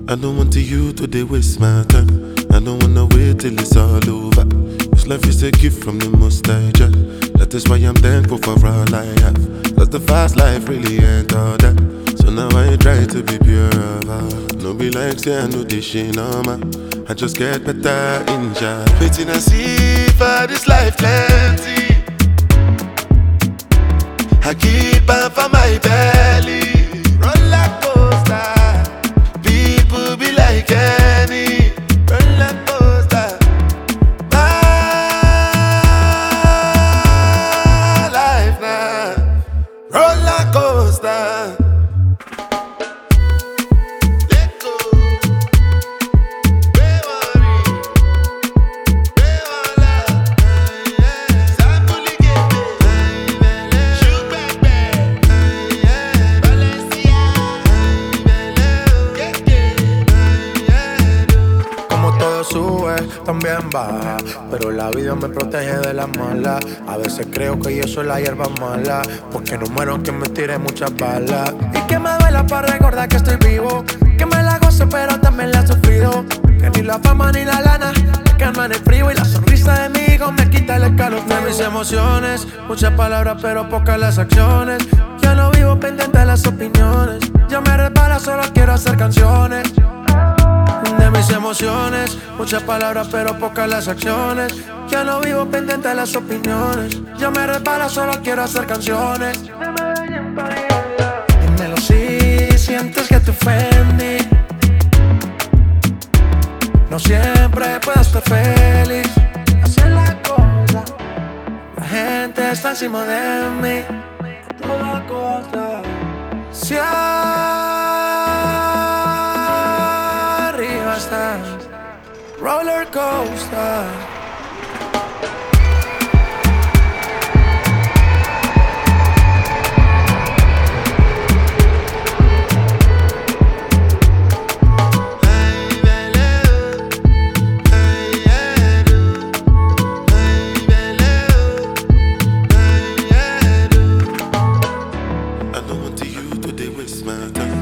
I don't want you to dey waste my time. I don't wanna wait till it's all over. This life is a gift from the Most High Jah. That is why I'm thankful for all I have. Cause the fast life really ain't all that. So now I try to be pure of heart. No be like say I know this shit normal. I just get better in Jah. Waiting and see for this life plenty. I keep on for my belly. Roller coaster. People be like any roller coaster. My life now, roller coaster. Let go. Don't worry. Don't worry. Sample again. Shoot back back. Valencia. Como todo sube, también baja, pero la vida me protege de las malas. A veces creo que yo soy la hierba mala, porque no muero aunque me tire muchas balas. Y que me duela para recordar que estoy vivo, que me la gozo pero también la he sufrido. Que ni la fama ni la lana me calman el frío, y la sonrisa de mi hijo me quita el escalofrío. De mis emociones, muchas palabras pero pocas las acciones. Ya no vivo pendiente de las opiniones, ya me resbala, solo quiero hacer canciones. De mis emociones, muchas palabras pero pocas las acciones. Ya no vivo pendiente de las opiniones, ya me resbala, solo quiero hacer canciones. Dímelo si sientes que te ofendí. No siempre puedo estar feliz. Así es la cosa, la gente está encima de mí a toda costa. Si arriba estás, roller coaster. I don't want you to dey waste my time.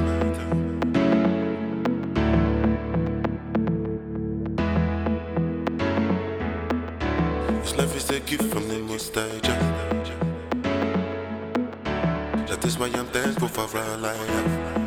This life is a gift from the Most High Jah. That is why I'm thankful for all I have.